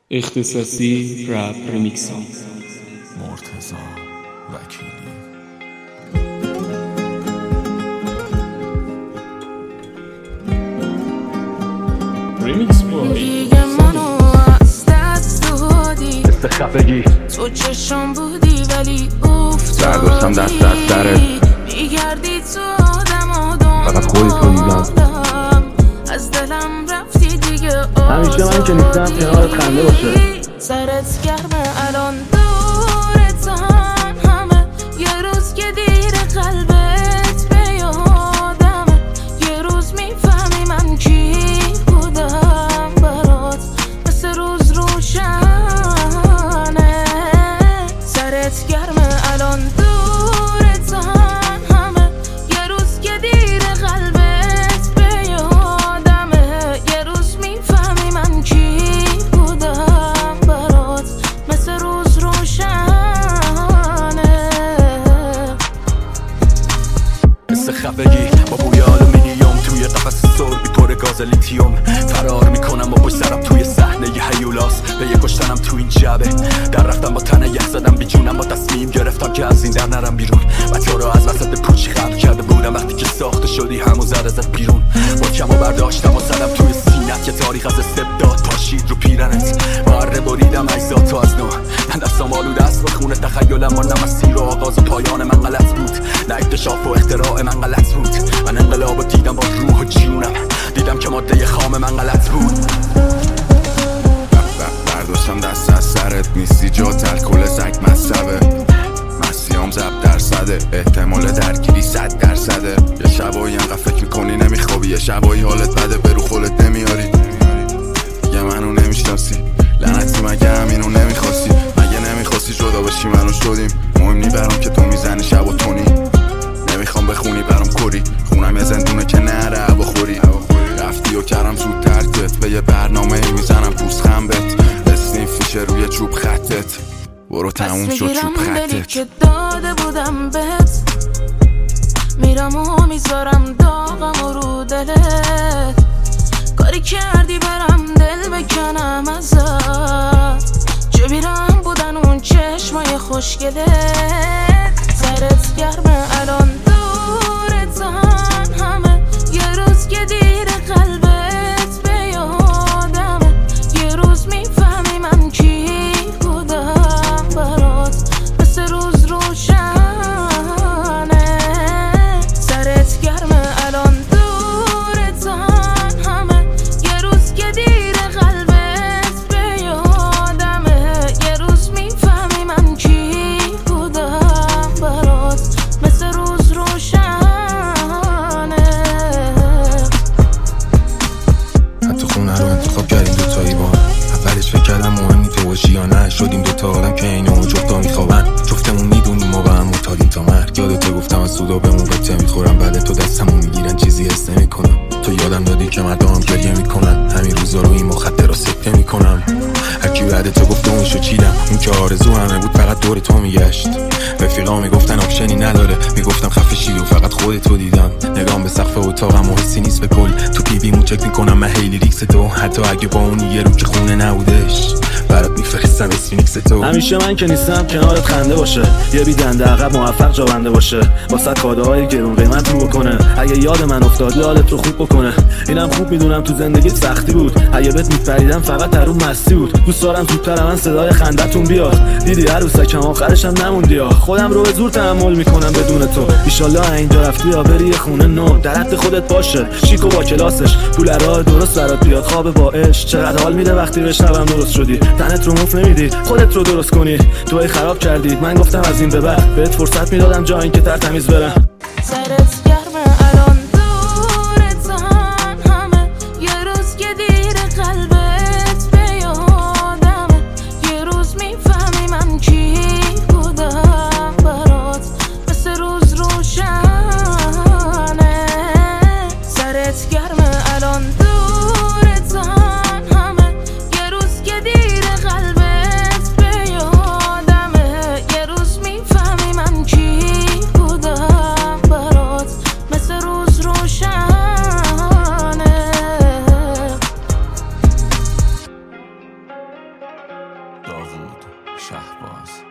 اختصاصی رپ ریمیکس ها مرتضی وکیلی. ریمیکس بای دیگه منو از دست دادی، خفگی تو چشم بودی ولی افتادی، برداشتم دست از سرت میگردی تو آدم فقط خودتو دیدم، از دلم رفتی دیگه. همیشه من که نیستم کنارت خنده باشه. سرت گرمه الان دورتم همه، یه روز که دیر قلبت به یادمه، یه روز میفهمی من کی بودم برات، مثل روز روشنه. سرت گرمه الان دورتم همه، یه روز که دیر قلبت به یادمه، یه روز میفهمی من کی بودم برات، مثل روز روشنه. مثل خفگی با بوی آلومینیوم توی قفس سربی پر گاز لیتیوم، فرار میکنم با پشت سرم توی صحنه ی هیولاس، به یه کشتنم تو این جبه در رفتم با تنه یخ زدم بیجونم، با تصمیم گرفتم که از این در نرم بیرون و تو رو از وسط پوچی خلق کرده بودم، وقتی که ساخته شدی همو زد بیرون، با کم و برداشتم و زدم توی سینت، یه تاریخ از استبداد پاشید رو پیرنت، بره بریدم اجزاتو از نو، من دستم آلوده است به خونه تخیلم، ماندم از سیر و آغاز و پایان من غلط بود، نه اکتشاف و اختراع من غلط بود، من انقلابو دیدم با روح و جونم، دیدم که ماده خام من غلط بود. برداشتم دست از سرت، نیستی جات الکل سگ مصبه، مسیام ضبط درصده، احتمال درگیری 100%. یه شبایی انقدر فکر میکنی نمیخوابی، یه شبایی حالت بده برو خودت نمیاری، یه منو نمیشناسی لعنتی، مگه همینو نمیخواستی؟ مگه نمیخواستی جدا بشی منو شدیم، مهم نی برام که تو میزنی شب و تونی، نمیخوام بخونی برام کری، خونم یه زندونه که نره هوا خوری، رفتی و کردم زود ترکت، به یه برنامه میزنم پوست خنبت، اسنیم فیشه روی چوب خطت، برو تموم شد چوب خطت. که داده بودم بهت، میرم و میذارم داغم و رو دلت، کاری کردی برم دل بکنم ازت، چه بیرم بودن اون چشمای خوشگلت. سرت گرمه الان دورتم همه، یه روز که دیر قلبت به یادمه، یه روز میفهمی من کی بودم برات، مثل روز روشنه. سرت گرمه الان دورتم همه، یه روز که دیر قلبت به یادمه، یه روز میفهمی من کی بودم برات، مثل روز روشنه. حتی خونه رو انتخاب کردیم دوتایی با هم، اولش فکر کردم مهم نی تو باشی یا نه، شدیم دوتا آدم که اینه اون جفتا میخوابن، جفتمون میدونیم ما به هم متادیم تا مرگ. یادته گفتم از سودا به موقته میخورم، بعد تو دستمون میگیرن چیزی حس نمیکنم، تو یادم دادی که مردم هم گریه میکنن، همین روزا رو این مخدر رو سکته میکنم. هرکی بعد تو گفت اونشو چیدم، اون که آرزو همه بود فقط دور تو میگشت، رفیقا میگفتن آپشنی نداره، میگفتم خفه شی و فقط خودتو دیدم، نگام به سقف اتاقم و حسی نیست به کل، تو پی ویمو چک میکنم من هیلی ریکس تو، حتی اگه با اون یه رو که خونه نبودش برات میفرستم اسفینیکس تو. همیشه من که نیستم کنارت خنده باشه، یه بیدنده عقب موفق جا بنده باشه، واسه کاده های گرون قیمت رو بکنه، اگه یاد من افتاد یادت رو خوب بکنه، اینم خوب میدونم تو زندگیت سختی بود، اگه بهت میپریدم فقط در اون مستی بود، دوست دارم زودتر من صدای خندتون بیاد، دیدی عروسکم آخرشم نموندی یا، خودم رو به زور تحمل میکنم بدون تو، ایشالله اینجا رفتی یا بری یه خونه نو، در حد خودت باشه شیک و با کلاسش، پول راه درست برات بیاد، خواب با عشق چقدر حال میده وقتی بشنوم درست شدی، تنت رو مف نمیدی خودت رو درست کنی، توی خراب کردی، من گفتم از این به بعد بهت فرصت میدادم جا این که تمیز برم. سرت گرمه الان دورتم همه، یه روز که دیر قلبت به یادمه، یه روز میفهمی من کی بودم برات، مثل روز روشنه. سرت گرمه الان دورتم همه، یه روز که دیر قلبت به یادمه، یه روز میفهمی من کی بودم برات، شهباز.